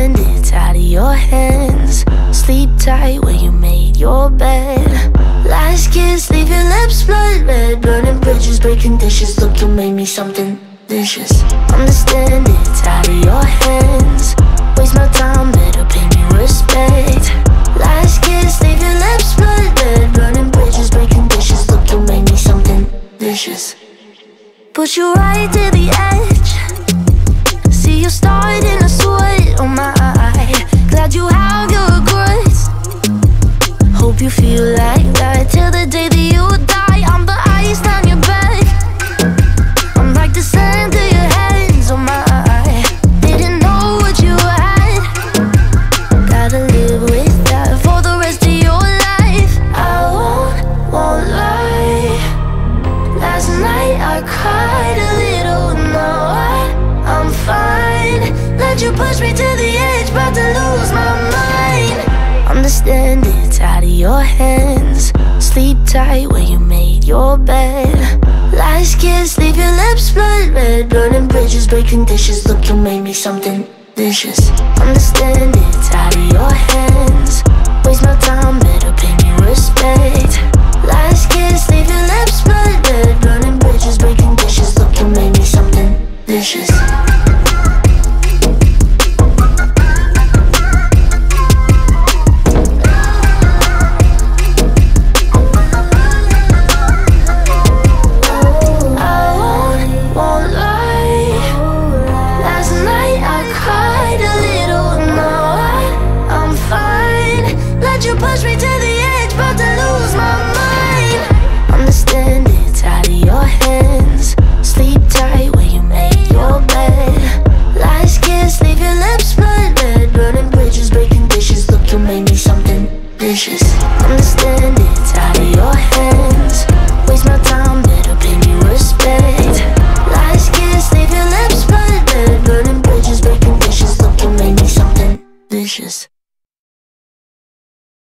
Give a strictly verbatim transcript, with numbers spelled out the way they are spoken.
understand it's out of your hands. Sleep tight where you made your bed. Last kiss, leave your lips blood red. Burning bridges, breaking dishes. Look, you made me something vicious. Understand it's out of your hands. Waste my time, better pay me respect. Last kiss, leave your lips blood red. Burning bridges, breaking dishes. Look, you made me something vicious. Push you right to the edge. See you starting to sweat on my eye. Glad you have your regrets. Hope you feel like that till the day that you die. I'm the ice down your back. I'm like the sand to your hands on my eye. Didn't know what you had. Gotta live with that for the rest of your life. I won't, won't lie. Last night I cried a little. Now I, I'm fine. Let you push me to the edge, about to lose my mind. Understand it's out of your hands. Sleep tight where you made your bed. Last kiss, leave your lips blood red. Burning bridges, breaking dishes. Look, you made me something vicious. Understand it's out of your hands. Waste my time, better pay me respect. Last kiss, leave your lips blood red. Burning bridges, breaking dishes. Look, you made me something vicious. Push me to the edge, about to lose my mind. Understand it's out of your hands. Sleep tight where you made your bed. Last kiss, leave your lips blood red. Burning bridges, breaking dishes. Look, you made me something vicious. Understand it's out of your hands. Waste my time, better pay me respect. Last kiss, leave your lips blood red. Burning bridges, breaking dishes. Look, you made me something vicious.